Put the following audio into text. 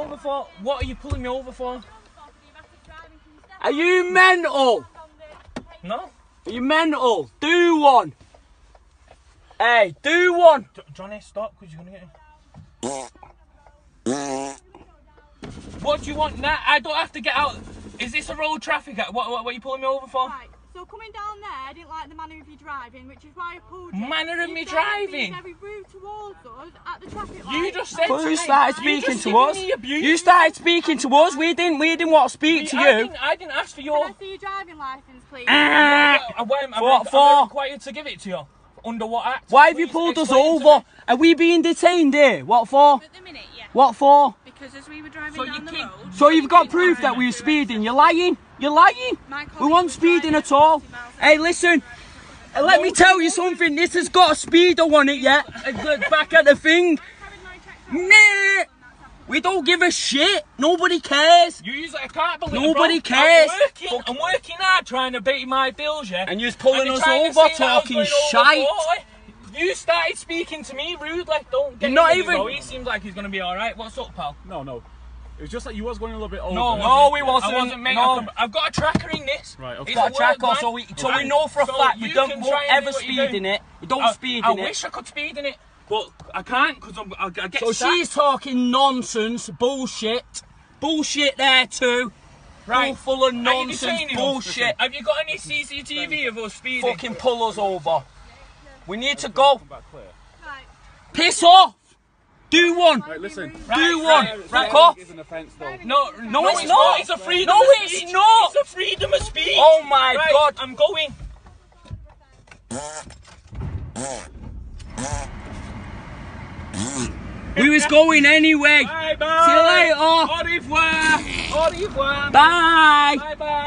over for? What are you pulling me over for? Are you mental? No. Are you mental? Do one. Hey, do one. Johnny, stop, because you're going to get... What do you want now? I don't have to get out. Is this a road traffic? What are you pulling me over for? Right, so coming down there, I didn't like the manner of you driving, which is why I pulled you. Manner of me You've driving? been very rude towards us at the traffic light. You just said Well, you started speaking to us. You You started speaking to us. We didn't want to speak to you. I didn't ask for your... Can I see your driving licence, please? What for? I'm required to give it to you. Under what act? Why have you Please pulled us explain to over? me. Are we being detained here? What for? At the minute, yeah. What for? Because as we were driving So down you the keep- road... So you've got proof that we were speeding. You're lying. You're lying. We weren't speeding at all. Hey, listen. Let me tell you something. This has got a speedo on it, yeah? Back at the thing. Nah. We don't give a shit. Nobody cares. You use I can't believe Nobody bro. cares. I'm working hard trying to pay my bills, yeah. And you're pulling And us trying to over, say that I was talking going shite. over 40. You started speaking to me rude, like don't get You're not into it, even- bro. He seems like he's gonna be alright. What's up, pal? No. It was just like you was going a little bit over. No, we wasn't. I wasn't, mate. No. I've got a tracker in this. Right, okay. It's Got a tracker, work, so man. we know for a So fact we you don't can won't try and ever do what speed you're doing. in it. We don't speed I in it. wish I could speed in it, but I can't because I get So sacked. she's talking nonsense, bullshit. Bullshit there too. Right. Full of Are you nonsense, detaining us? bullshit. Have you got any CCTV of us speeding? Fucking pull us over. We need to go. Come back clear. Right. Piss off. Do one. Right, listen. Do one. right. Back off. It's an offence, though. No, it's not. It's a freedom No, of it's speech. not. It's a freedom of speech. Oh my Right, God. I'm going. We was going anyway. Bye bye. See you later. Au revoir. Au revoir. Bye. Bye bye.